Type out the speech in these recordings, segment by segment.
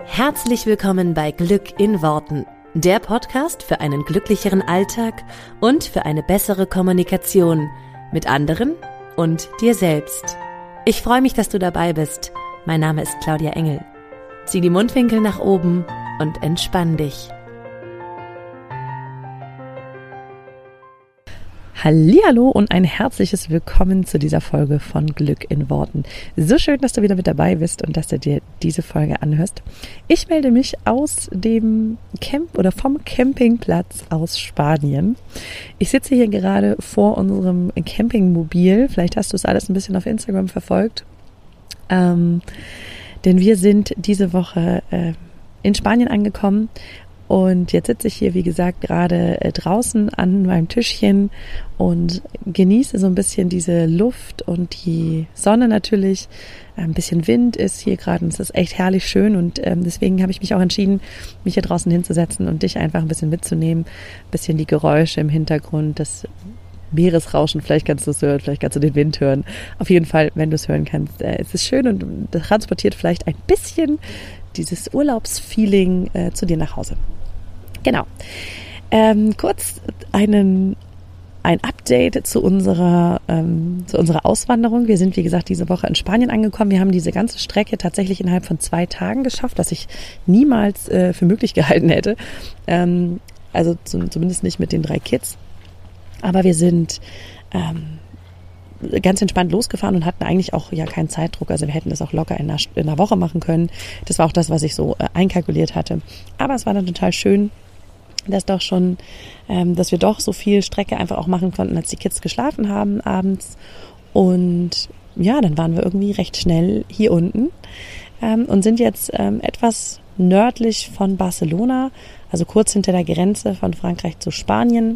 Herzlich willkommen bei Glück in Worten, der Podcast für einen glücklicheren Alltag und für eine bessere Kommunikation mit anderen und dir selbst. Ich freue mich, dass du dabei bist. Mein Name ist Claudia Engel. Zieh die Mundwinkel nach oben und entspann dich. Hallihallo und ein herzliches Willkommen zu dieser Folge von Glück in Worten. So schön, dass du wieder mit dabei bist und dass du dir diese Folge anhörst. Ich melde mich aus dem Camp oder vom Campingplatz aus Spanien. Ich sitze hier gerade vor unserem Campingmobil. Vielleicht hast du es alles ein bisschen auf Instagram verfolgt. Denn wir sind diese Woche in Spanien angekommen. Und jetzt sitze ich hier, wie gesagt, gerade draußen an meinem Tischchen und genieße so ein bisschen diese Luft und die Sonne natürlich. Ein bisschen Wind ist hier gerade und es ist echt herrlich schön. Und deswegen habe ich mich auch entschieden, mich hier draußen hinzusetzen und dich einfach ein bisschen mitzunehmen. Ein bisschen die Geräusche im Hintergrund, das Meeresrauschen, vielleicht kannst du es hören, vielleicht kannst du den Wind hören. Auf jeden Fall, wenn du es hören kannst, es ist schön und das transportiert vielleicht ein bisschen dieses Urlaubsfeeling zu dir nach Hause. Genau. Kurz ein Update zu unserer Auswanderung. Wir sind, wie gesagt, diese Woche in Spanien angekommen. Wir haben diese ganze Strecke tatsächlich innerhalb von 2 Tagen geschafft, was ich niemals für möglich gehalten hätte. Also zumindest nicht mit den 3 Kids. Aber wir sind ganz entspannt losgefahren und hatten eigentlich auch ja keinen Zeitdruck. Also wir hätten das auch locker in einer Woche machen können. Das war auch das, was ich so einkalkuliert hatte. Aber es war dann total schön, dass wir doch so viel Strecke einfach auch machen konnten, als die Kids geschlafen haben abends. Und ja, dann waren wir irgendwie recht schnell hier unten und sind jetzt etwas nördlich von Barcelona, also kurz hinter der Grenze von Frankreich zu Spanien.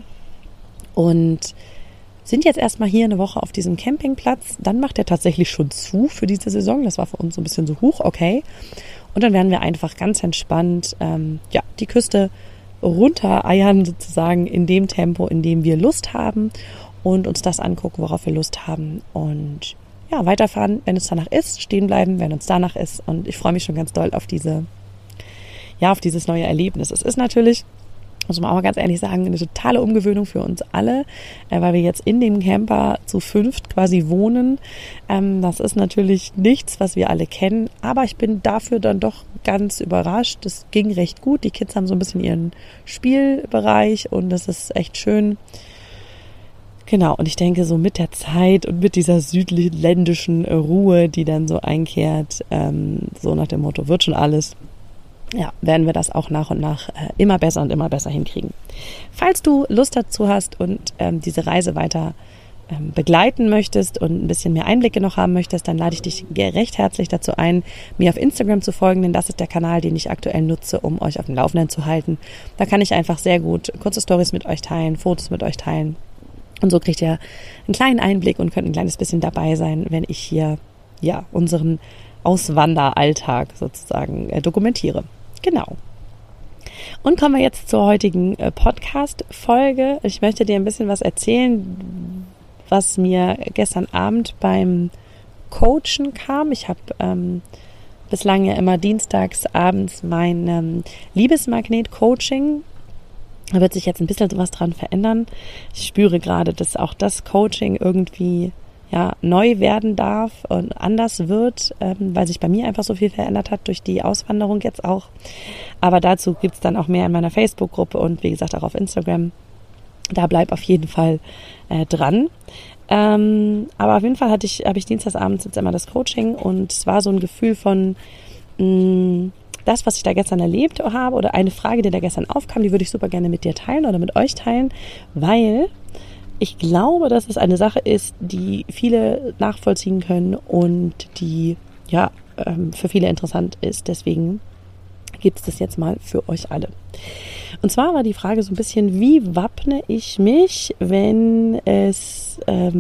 Und sind jetzt erstmal hier eine Woche auf diesem Campingplatz. Dann macht er tatsächlich schon zu für diese Saison. Das war für uns so ein bisschen so okay. Und dann werden wir einfach ganz entspannt die Küste runtereiern sozusagen in dem Tempo, in dem wir Lust haben und uns das angucken, worauf wir Lust haben. Und ja, weiterfahren, wenn es danach ist, stehen bleiben, wenn uns danach ist. Und ich freue mich schon ganz doll auf dieses neue Erlebnis. Es ist natürlich, muss man auch mal ganz ehrlich sagen, eine totale Umgewöhnung für uns alle, weil wir jetzt in dem Camper zu 5 quasi wohnen. Das ist natürlich nichts, was wir alle kennen, aber ich bin dafür dann doch ganz überrascht. Das ging recht gut. Die Kids haben so ein bisschen ihren Spielbereich und das ist echt schön. Genau, und ich denke, so mit der Zeit und mit dieser südländischen Ruhe, die dann so einkehrt, so nach dem Motto, wird schon alles, ja, werden wir das auch nach und nach immer besser und immer besser hinkriegen. Falls du Lust dazu hast und diese Reise weiter begleiten möchtest und ein bisschen mehr Einblicke noch haben möchtest, dann lade ich dich recht herzlich dazu ein, mir auf Instagram zu folgen, denn das ist der Kanal, den ich aktuell nutze, um euch auf dem Laufenden zu halten. Da kann ich einfach sehr gut kurze Stories mit euch teilen, Fotos mit euch teilen und so kriegt ihr einen kleinen Einblick und könnt ein kleines bisschen dabei sein, wenn ich hier unseren Auswanderalltag sozusagen dokumentiere. Genau. Und kommen wir jetzt zur heutigen Podcast-Folge. Ich möchte dir ein bisschen was erzählen, was mir gestern Abend beim Coachen kam. Ich habe bislang ja immer dienstags abends mein Liebesmagnet-Coaching. Da wird sich jetzt ein bisschen was dran verändern. Ich spüre gerade, dass auch das Coaching irgendwie neu werden darf und anders wird, weil sich bei mir einfach so viel verändert hat durch die Auswanderung jetzt auch. Aber dazu gibt's dann auch mehr in meiner Facebook-Gruppe und wie gesagt auch auf Instagram. Da bleib auf jeden Fall dran. Aber auf jeden Fall habe ich dienstagsabends jetzt immer das Coaching und es war so ein Gefühl von das, was ich da gestern erlebt habe oder eine Frage, die da gestern aufkam, die würde ich super gerne mit dir teilen oder mit euch teilen, weil ich glaube, dass es eine Sache ist, die viele nachvollziehen können und die für viele interessant ist. Deswegen gibt es das jetzt mal für euch alle. Und zwar war die Frage so ein bisschen, wie wappne ich mich, wenn es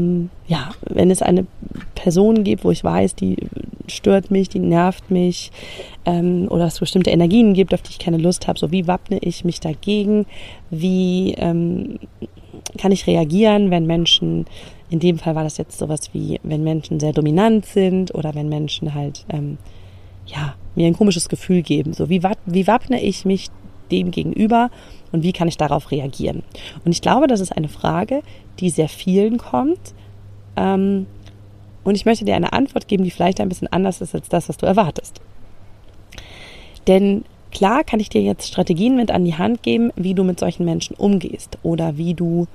eine Person gibt, wo ich weiß, die stört mich, die nervt mich oder es bestimmte Energien gibt, auf die ich keine Lust habe. So, wie wappne ich mich dagegen? Wie kann ich reagieren, wenn Menschen, in dem Fall war das jetzt sowas wie, wenn Menschen sehr dominant sind oder wenn Menschen halt mir ein komisches Gefühl geben. So, wie wappne ich mich dem gegenüber und wie kann ich darauf reagieren? Und ich glaube, das ist eine Frage, die sehr vielen kommt. Und ich möchte dir eine Antwort geben, die vielleicht ein bisschen anders ist als das, was du erwartest. Denn klar kann ich dir jetzt Strategien mit an die Hand geben, wie du mit solchen Menschen umgehst oder wie du,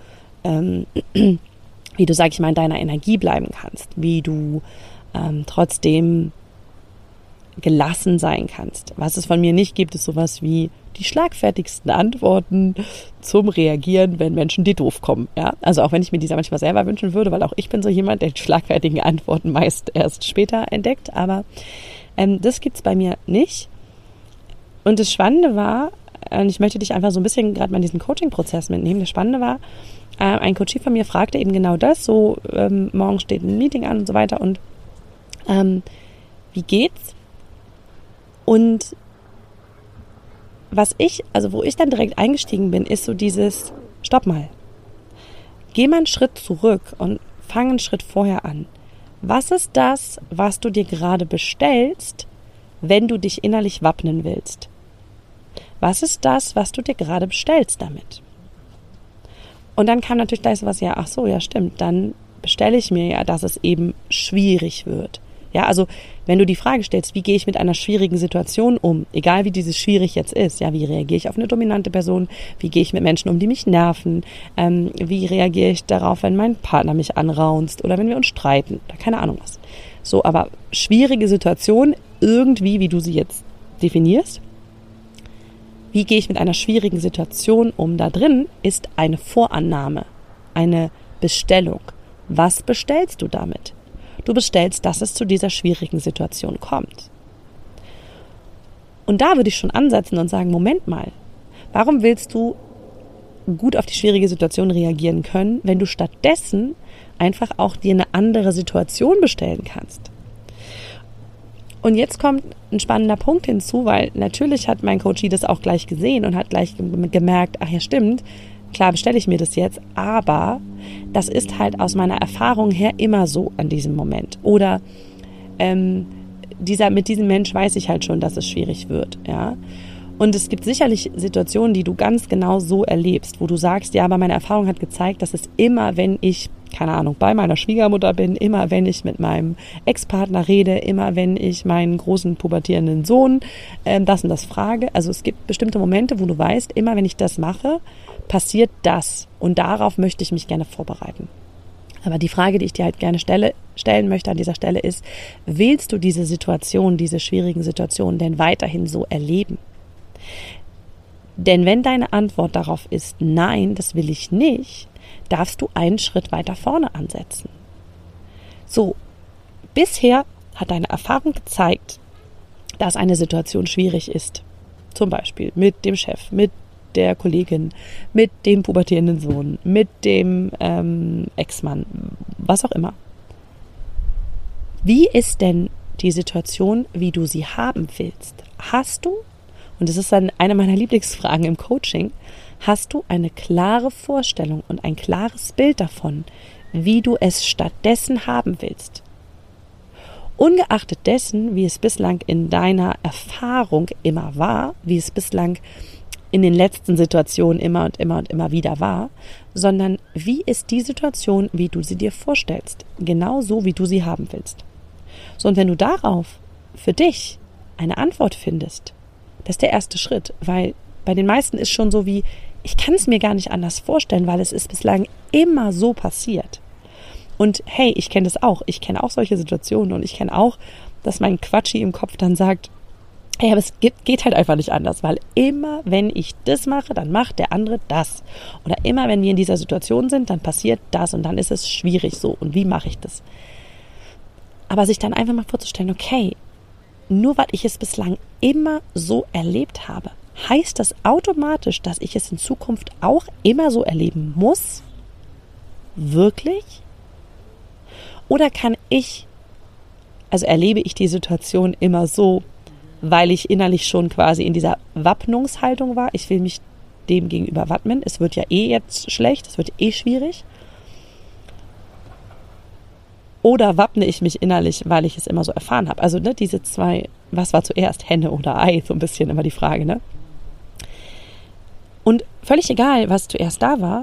sag ich mal, in deiner Energie bleiben kannst, wie du trotzdem gelassen sein kannst. Was es von mir nicht gibt, ist sowas wie die schlagfertigsten Antworten zum Reagieren, wenn Menschen dir doof kommen. Ja? Also auch wenn ich mir diese manchmal selber wünschen würde, weil auch ich bin so jemand, der die schlagfertigen Antworten meist erst später entdeckt, aber das gibt's bei mir nicht. Und das Spannende war, und ich möchte dich einfach so ein bisschen gerade mal in diesen Coaching-Prozess mitnehmen, das Spannende war, ein Coachie von mir fragte eben genau das, so morgen steht ein Meeting an und so weiter und wie geht's? Und wo ich dann direkt eingestiegen bin, ist so dieses, stopp mal, geh mal einen Schritt zurück und fang einen Schritt vorher an. Was ist das, was du dir gerade bestellst, wenn du dich innerlich wappnen willst? Was ist das, was du dir gerade bestellst damit? Und dann kam natürlich gleich sowas, ja, ach so, ja stimmt, dann bestelle ich mir ja, dass es eben schwierig wird. Ja, also wenn du die Frage stellst, wie gehe ich mit einer schwierigen Situation um, egal wie dieses schwierig jetzt ist, ja, wie reagiere ich auf eine dominante Person, wie gehe ich mit Menschen um, die mich nerven, wie reagiere ich darauf, wenn mein Partner mich anraunzt oder wenn wir uns streiten oder keine Ahnung was. So, aber schwierige Situation, irgendwie, wie du sie jetzt definierst, wie gehe ich mit einer schwierigen Situation um, da drin ist eine Vorannahme, eine Bestellung. Was bestellst du damit? Du bestellst, dass es zu dieser schwierigen Situation kommt. Und da würde ich schon ansetzen und sagen, Moment mal, warum willst du gut auf die schwierige Situation reagieren können, wenn du stattdessen einfach auch dir eine andere Situation bestellen kannst? Und jetzt kommt ein spannender Punkt hinzu, weil natürlich hat mein Coachie das auch gleich gesehen und hat gleich gemerkt, ach ja stimmt, klar bestelle ich mir das jetzt, aber das ist halt aus meiner Erfahrung her immer so an diesem Moment. Oder mit diesem Mensch weiß ich halt schon, dass es schwierig wird. Ja? Und es gibt sicherlich Situationen, die du ganz genau so erlebst, wo du sagst, ja, aber meine Erfahrung hat gezeigt, dass es immer, wenn ich, keine Ahnung, bei meiner Schwiegermutter bin, immer wenn ich mit meinem Ex-Partner rede, immer wenn ich meinen großen pubertierenden Sohn das und das frage. Also es gibt bestimmte Momente, wo du weißt, immer wenn ich das mache, passiert das. Und darauf möchte ich mich gerne vorbereiten. Aber die Frage, die ich dir halt gerne stellen möchte an dieser Stelle ist, willst du diese Situation, diese schwierigen Situationen denn weiterhin so erleben? Denn wenn deine Antwort darauf ist, nein, das will ich nicht, darfst du einen Schritt weiter vorne ansetzen. So, bisher hat deine Erfahrung gezeigt, dass eine Situation schwierig ist. Zum Beispiel mit dem Chef, mit der Kollegin, mit dem pubertierenden Sohn, mit dem Ex-Mann, was auch immer. Wie ist denn die Situation, wie du sie haben willst? Hast du, und das ist dann eine meiner Lieblingsfragen im Coaching, hast du eine klare Vorstellung und ein klares Bild davon, wie du es stattdessen haben willst? Ungeachtet dessen, wie es bislang in deiner Erfahrung immer war, wie es bislang in den letzten Situationen immer und immer und immer wieder war, sondern wie ist die Situation, wie du sie dir vorstellst, genau so, wie du sie haben willst. So, und wenn du darauf für dich eine Antwort findest, das ist der erste Schritt, weil bei den meisten ist schon so wie, ich kann es mir gar nicht anders vorstellen, weil es ist bislang immer so passiert. Und hey, ich kenne das auch, ich kenne auch solche Situationen und ich kenne auch, dass mein Quatschi im Kopf dann sagt, hey, aber es geht halt einfach nicht anders, weil immer, wenn ich das mache, dann macht der andere das. Oder immer, wenn wir in dieser Situation sind, dann passiert das und dann ist es schwierig so. Und wie mache ich das? Aber sich dann einfach mal vorzustellen, okay, nur weil ich es bislang immer so erlebt habe, heißt das automatisch, dass ich es in Zukunft auch immer so erleben muss? Wirklich? Oder erlebe ich die Situation immer so, weil ich innerlich schon quasi in dieser Wappnungshaltung war. Ich will mich dem gegenüber wappnen. Es wird ja eh jetzt schlecht, es wird eh schwierig. Oder wappne ich mich innerlich, weil ich es immer so erfahren habe. Also diese zwei, was war zuerst, Henne oder Ei, so ein bisschen immer die Frage, ne? Und völlig egal, was zuerst da war,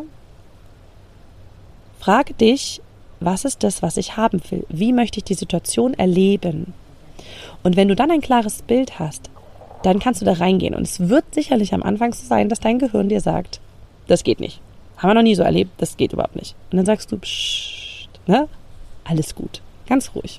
frage dich, was ist das, was ich haben will? Wie möchte ich die Situation erleben? Und wenn du dann ein klares Bild hast, dann kannst du da reingehen. Und es wird sicherlich am Anfang so sein, dass dein Gehirn dir sagt, das geht nicht. Haben wir noch nie so erlebt, das geht überhaupt nicht. Und dann sagst du, pssst, ne? Alles gut, ganz ruhig.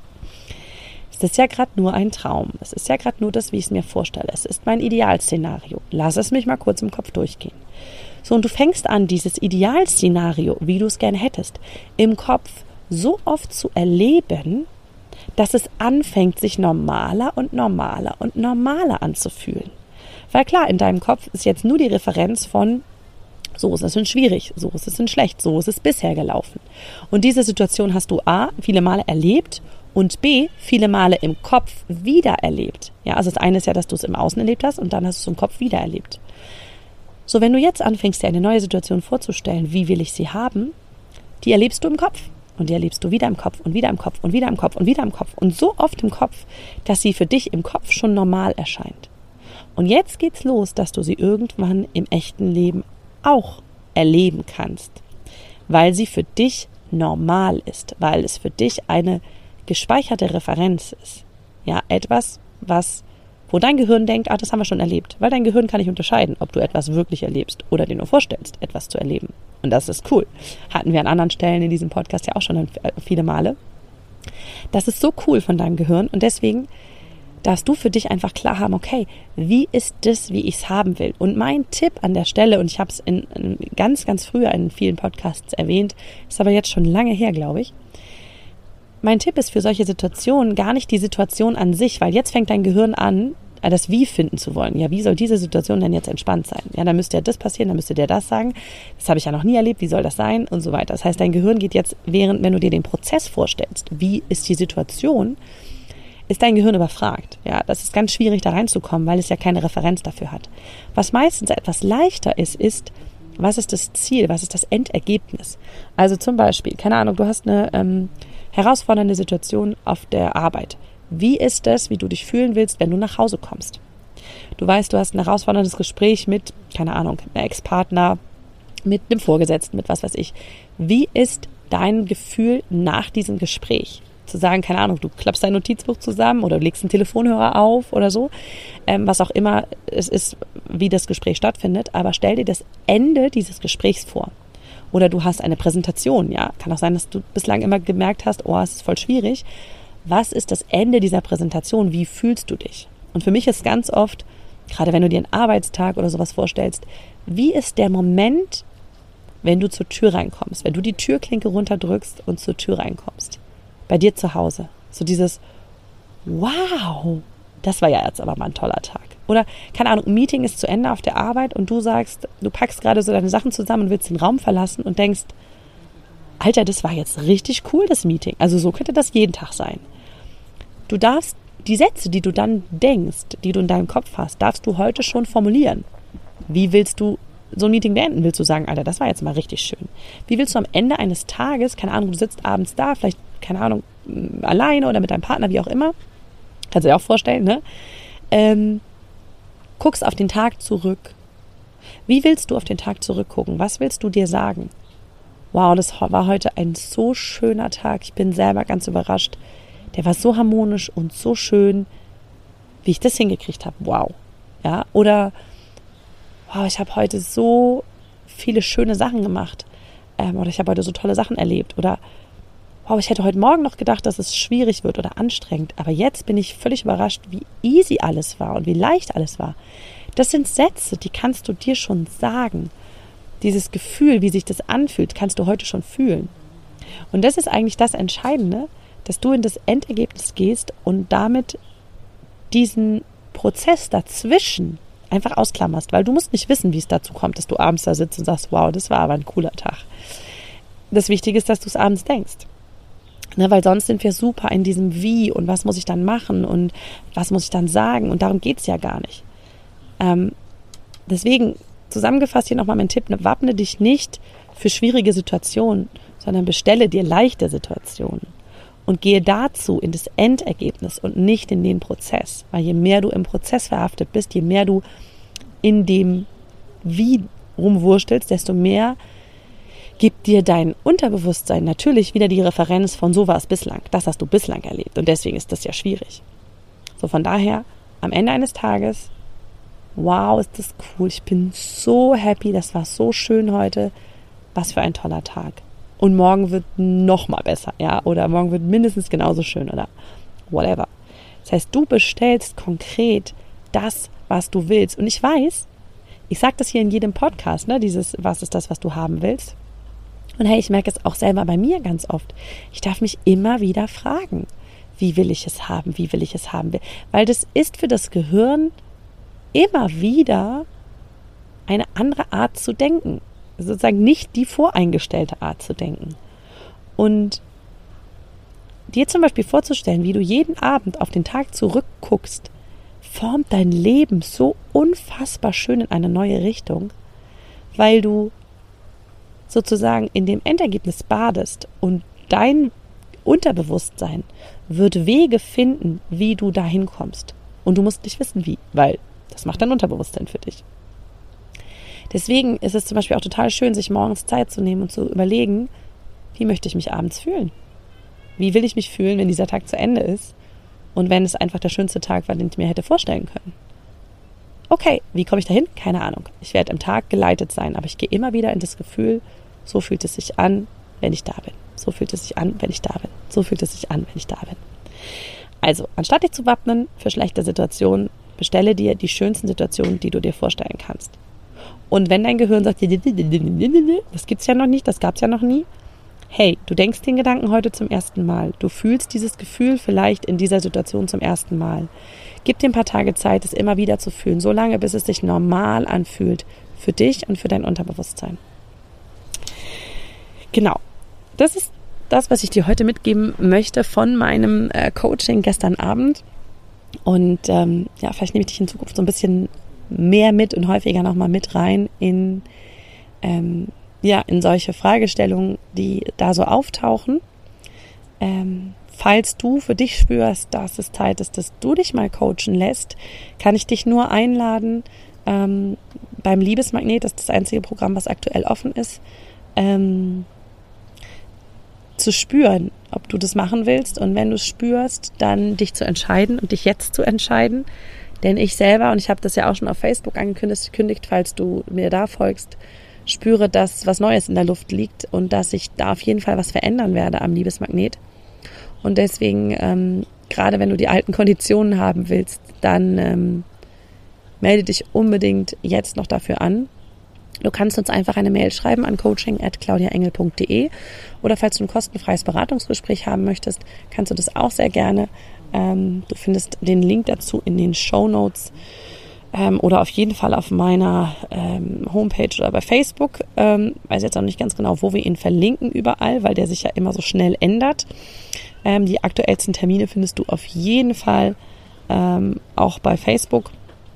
Es ist ja gerade nur ein Traum. Es ist ja gerade nur das, wie ich es mir vorstelle. Es ist mein Idealszenario. Lass es mich mal kurz im Kopf durchgehen. So, und du fängst an, dieses Idealszenario, wie du es gerne hättest, im Kopf so oft zu erleben, dass es anfängt, sich normaler und normaler und normaler anzufühlen. Weil klar, in deinem Kopf ist jetzt nur die Referenz von so ist es denn schwierig, so ist es denn schlecht, so ist es bisher gelaufen. Und diese Situation hast du A, viele Male erlebt und B, viele Male im Kopf wieder erlebt. Ja, also das eine ist ja, dass du es im Außen erlebt hast und dann hast du es im Kopf wieder erlebt. So, wenn du jetzt anfängst, dir eine neue Situation vorzustellen, wie will ich sie haben, die erlebst du im Kopf. Und die erlebst du wieder im Kopf und wieder im Kopf und wieder im Kopf und wieder im Kopf. Und so oft im Kopf, dass sie für dich im Kopf schon normal erscheint. Und jetzt geht's los, dass du sie irgendwann im echten Leben auch erleben kannst, weil sie für dich normal ist, weil es für dich eine gespeicherte Referenz ist. Ja, etwas, wo dein Gehirn denkt, das haben wir schon erlebt, weil dein Gehirn kann nicht unterscheiden, ob du etwas wirklich erlebst oder dir nur vorstellst, etwas zu erleben. Und das ist cool. Hatten wir an anderen Stellen in diesem Podcast ja auch schon viele Male. Das ist so cool von deinem Gehirn und deswegen darfst du für dich einfach klar haben, okay, wie ist das, wie ich es haben will? Und mein Tipp an der Stelle, und ich habe es ganz, ganz früher in vielen Podcasts erwähnt, ist aber jetzt schon lange her, glaube ich. Mein Tipp ist für solche Situationen gar nicht die Situation an sich, weil jetzt fängt dein Gehirn an, das Wie finden zu wollen. Ja, wie soll diese Situation denn jetzt entspannt sein? Ja, dann müsste ja das passieren, dann müsste der das sagen. Das habe ich ja noch nie erlebt, wie soll das sein? Und so weiter. Das heißt, dein Gehirn geht jetzt, wenn du dir den Prozess vorstellst, wie ist die Situation, ist dein Gehirn überfragt. Ja, das ist ganz schwierig, da reinzukommen, weil es ja keine Referenz dafür hat. Was meistens etwas leichter ist, was ist das Ziel, was ist das Endergebnis? Also zum Beispiel, keine Ahnung, du hast eine herausfordernde Situation auf der Arbeit. Wie ist es, wie du dich fühlen willst, wenn du nach Hause kommst? Du weißt, du hast ein herausforderndes Gespräch mit, keine Ahnung, einem Ex-Partner, mit einem Vorgesetzten, mit was weiß ich. Wie ist dein Gefühl nach diesem Gespräch? Zu sagen, keine Ahnung, du klappst dein Notizbuch zusammen oder du legst einen Telefonhörer auf oder so, was auch immer es ist, wie das Gespräch stattfindet, aber stell dir das Ende dieses Gesprächs vor. Oder du hast eine Präsentation, ja, kann auch sein, dass du bislang immer gemerkt hast, es ist voll schwierig. Was ist das Ende dieser Präsentation? Wie fühlst du dich? Und für mich ist ganz oft, gerade wenn du dir einen Arbeitstag oder sowas vorstellst, wie ist der Moment, wenn du zur Tür reinkommst, wenn du die Türklinke runterdrückst und zur Tür reinkommst? Bei dir zu Hause. So dieses, wow, das war ja jetzt aber mal ein toller Tag. Oder, keine Ahnung, ein Meeting ist zu Ende auf der Arbeit und du sagst, du packst gerade so deine Sachen zusammen und willst den Raum verlassen und denkst, Alter, das war jetzt richtig cool, das Meeting. Also so könnte das jeden Tag sein. Du darfst die Sätze, die du dann denkst, die du in deinem Kopf hast, darfst du heute schon formulieren. Wie willst du so ein Meeting beenden? Willst du sagen, Alter, das war jetzt mal richtig schön? Wie willst du am Ende eines Tages, keine Ahnung, du sitzt abends da, vielleicht, keine Ahnung, alleine oder mit deinem Partner, wie auch immer, kannst du dir auch vorstellen, ne? Guckst auf den Tag zurück. Wie willst du auf den Tag zurückgucken? Was willst du dir sagen? Wow, das war heute ein so schöner Tag. Ich bin selber ganz überrascht. Der war so harmonisch und so schön, wie ich das hingekriegt habe. Wow. Ja, oder wow, ich habe heute so viele schöne Sachen gemacht. Oder ich habe heute so tolle Sachen erlebt. Oder wow, ich hätte heute Morgen noch gedacht, dass es schwierig wird oder anstrengend. Aber jetzt bin ich völlig überrascht, wie easy alles war und wie leicht alles war. Das sind Sätze, die kannst du dir schon sagen. Dieses Gefühl, wie sich das anfühlt, kannst du heute schon fühlen. Und das ist eigentlich das Entscheidende, dass du in das Endergebnis gehst und damit diesen Prozess dazwischen einfach ausklammerst, weil du musst nicht wissen, wie es dazu kommt, dass du abends da sitzt und sagst, wow, das war aber ein cooler Tag. Das Wichtige ist, dass du es abends denkst. Ne, weil sonst sind wir super in diesem Wie und was muss ich dann machen und was muss ich dann sagen und darum geht es ja gar nicht. Deswegen zusammengefasst hier nochmal mein Tipp, wappne dich nicht für schwierige Situationen, sondern bestelle dir leichte Situationen. Und gehe dazu in das Endergebnis und nicht in den Prozess. Weil je mehr du im Prozess verhaftet bist, je mehr du in dem Wie rumwurstelst, desto mehr gibt dir dein Unterbewusstsein natürlich wieder die Referenz von so war es bislang. Das hast du bislang erlebt. Und deswegen ist das ja schwierig. So, von daher, am Ende eines Tages, wow, ist das cool. Ich bin so happy. Das war so schön heute. Was für ein toller Tag. Und morgen wird noch mal besser, ja, oder morgen wird mindestens genauso schön oder whatever. Das heißt, du bestellst konkret das, was du willst. Und ich weiß, ich sage das hier in jedem Podcast, ne, dieses, was ist das, was du haben willst? Und hey, ich merke es auch selber bei mir ganz oft. Ich darf mich immer wieder fragen, wie will ich es haben, wie will ich es haben? Weil das ist für das Gehirn immer wieder eine andere Art zu denken. Sozusagen nicht die voreingestellte Art zu denken. Und dir zum Beispiel vorzustellen, wie du jeden Abend auf den Tag zurückguckst, formt dein Leben so unfassbar schön in eine neue Richtung, weil du sozusagen in dem Endergebnis badest und dein Unterbewusstsein wird Wege finden, wie du dahin kommst. Und du musst nicht wissen, wie, weil das macht dein Unterbewusstsein für dich. Deswegen ist es zum Beispiel auch total schön, sich morgens Zeit zu nehmen und zu überlegen, wie möchte ich mich abends fühlen? Wie will ich mich fühlen, wenn dieser Tag zu Ende ist und wenn es einfach der schönste Tag war, den ich mir hätte vorstellen können? Okay, wie komme ich dahin? Keine Ahnung. Ich werde im Tag geleitet sein, aber ich gehe immer wieder in das Gefühl, so fühlt es sich an, wenn ich da bin. So fühlt es sich an, wenn ich da bin. So fühlt es sich an, wenn ich da bin. Also, anstatt dich zu wappnen für schlechte Situationen, bestelle dir die schönsten Situationen, die du dir vorstellen kannst. Und wenn dein Gehirn sagt, das gibt's ja noch nicht, das gab's ja noch nie, hey, du denkst den Gedanken heute zum ersten Mal. Du fühlst dieses Gefühl vielleicht in dieser Situation zum ersten Mal. Gib dir ein paar Tage Zeit, es immer wieder zu fühlen, so lange, bis es sich normal anfühlt für dich und für dein Unterbewusstsein. Genau, das ist das, was ich dir heute mitgeben möchte von meinem Coaching gestern Abend. Und vielleicht nehme ich dich in Zukunft so ein bisschen mehr mit und häufiger nochmal mit rein in solche Fragestellungen, die da so auftauchen. Falls du für dich spürst, dass es Zeit ist, dass du dich mal coachen lässt, kann ich dich nur einladen, beim Liebesmagnet, das ist das einzige Programm, was aktuell offen ist, zu spüren, ob du das machen willst. Und wenn du es spürst, dann dich zu entscheiden und dich jetzt zu entscheiden. Denn ich selber, und ich habe das ja auch schon auf Facebook angekündigt, falls du mir da folgst, spüre, dass was Neues in der Luft liegt und dass ich da auf jeden Fall was verändern werde am Liebesmagnet. Und deswegen, gerade wenn du die alten Konditionen haben willst, dann melde dich unbedingt jetzt noch dafür an. Du kannst uns einfach eine Mail schreiben an coaching@claudiaengel.de oder falls du ein kostenfreies Beratungsgespräch haben möchtest, kannst du das auch sehr gerne. Du findest den Link dazu in den Shownotes oder auf jeden Fall auf meiner Homepage oder bei Facebook. Weiß jetzt auch nicht ganz genau, wo wir ihn verlinken überall, weil der sich ja immer so schnell ändert. Die aktuellsten Termine findest du auf jeden Fall auch bei Facebook.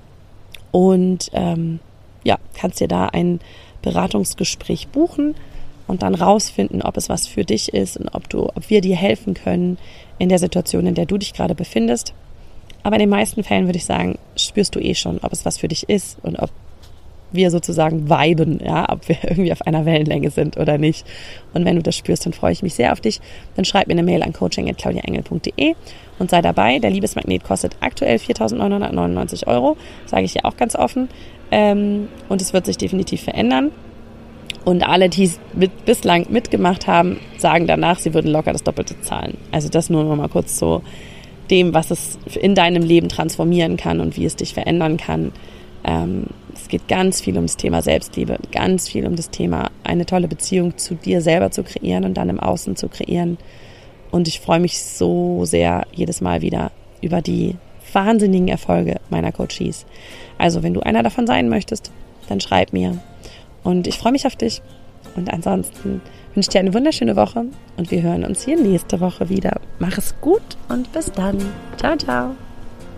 Und kannst dir da ein Beratungsgespräch buchen und dann rausfinden, ob es was für dich ist und ob wir dir helfen können in der Situation, in der du dich gerade befindest. Aber in den meisten Fällen würde ich sagen, spürst du eh schon, ob es was für dich ist und ob wir sozusagen viben, ja, ob wir irgendwie auf einer Wellenlänge sind oder nicht. Und wenn du das spürst, dann freue ich mich sehr auf dich. Dann schreib mir eine Mail an coaching@claudiaengel.de und sei dabei. Der Liebesmagnet kostet aktuell 4.999 €, sage ich ja auch ganz offen. Und es wird sich definitiv verändern. Und alle, die es bislang mitgemacht haben, sagen danach, sie würden locker das Doppelte zahlen. Also das nur noch mal kurz zu dem, was es in deinem Leben transformieren kann und wie es dich verändern kann. Es geht ganz viel um das Thema Selbstliebe, ganz viel um das Thema, eine tolle Beziehung zu dir selber zu kreieren und dann im Außen zu kreieren. Und ich freue mich so sehr jedes Mal wieder über die wahnsinnigen Erfolge meiner Coaches. Also wenn du einer davon sein möchtest, dann schreib mir. Und ich freue mich auf dich. Und ansonsten wünsche ich dir eine wunderschöne Woche und wir hören uns hier nächste Woche wieder. Mach es gut und bis dann. Ciao, ciao.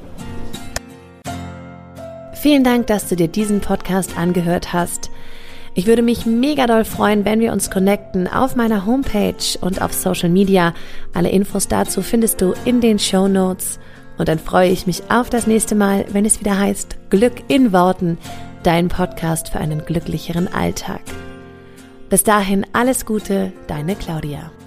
Vielen Dank, dass du dir diesen Podcast angehört hast. Ich würde mich mega doll freuen, wenn wir uns connecten auf meiner Homepage und auf Social Media. Alle Infos dazu findest du in den Shownotes. Und dann freue ich mich auf das nächste Mal, wenn es wieder heißt Glück in Worten, dein Podcast für einen glücklicheren Alltag. Bis dahin alles Gute, deine Claudia.